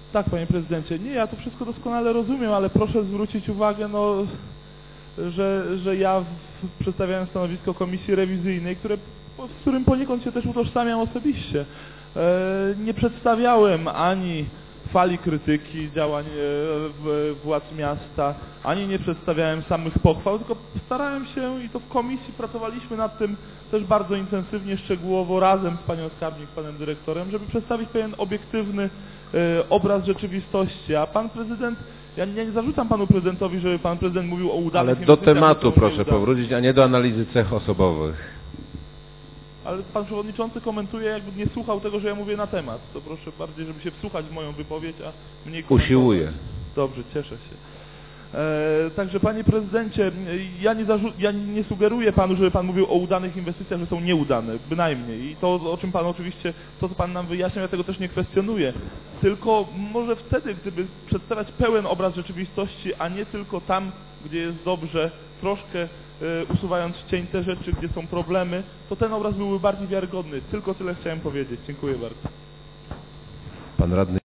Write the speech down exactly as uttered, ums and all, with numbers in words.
Tak, panie prezydencie. Nie, ja to wszystko doskonale rozumiem, ale proszę zwrócić uwagę, no, że, że ja w, przedstawiałem stanowisko komisji rewizyjnej, które, z którym poniekąd się też utożsamiam osobiście. E, nie przedstawiałem ani fali krytyki działań e, władz miasta, ani nie przedstawiałem samych pochwał, tylko starałem się i to w komisji pracowaliśmy nad tym też bardzo intensywnie, szczegółowo razem z panią skarbnik, panem dyrektorem, żeby przedstawić pewien obiektywny e, obraz rzeczywistości, a pan prezydent, ja nie, nie zarzucam panu prezydentowi, żeby pan prezydent mówił o udanych Ale do tematu proszę nieudanych. powrócić, a nie do analizy cech osobowych. Ale pan przewodniczący komentuje, jakby nie słuchał tego, że ja mówię na temat. To proszę bardziej, żeby się wsłuchać w moją wypowiedź, a mniej komentować. Usiłuję. Dobrze, cieszę się. E, także panie prezydencie, ja nie, ja nie sugeruję panu, żeby pan mówił o udanych inwestycjach, że są nieudane, bynajmniej. I to, o czym pan oczywiście, to co pan nam wyjaśniał, ja tego też nie kwestionuję. Tylko może wtedy, gdyby przedstawiać pełen obraz rzeczywistości, a nie tylko tam, gdzie jest dobrze, troszkę usuwając w cień te rzeczy, gdzie są problemy, to ten obraz byłby bardziej wiarygodny. Tylko tyle chciałem powiedzieć. Dziękuję bardzo. Pan radny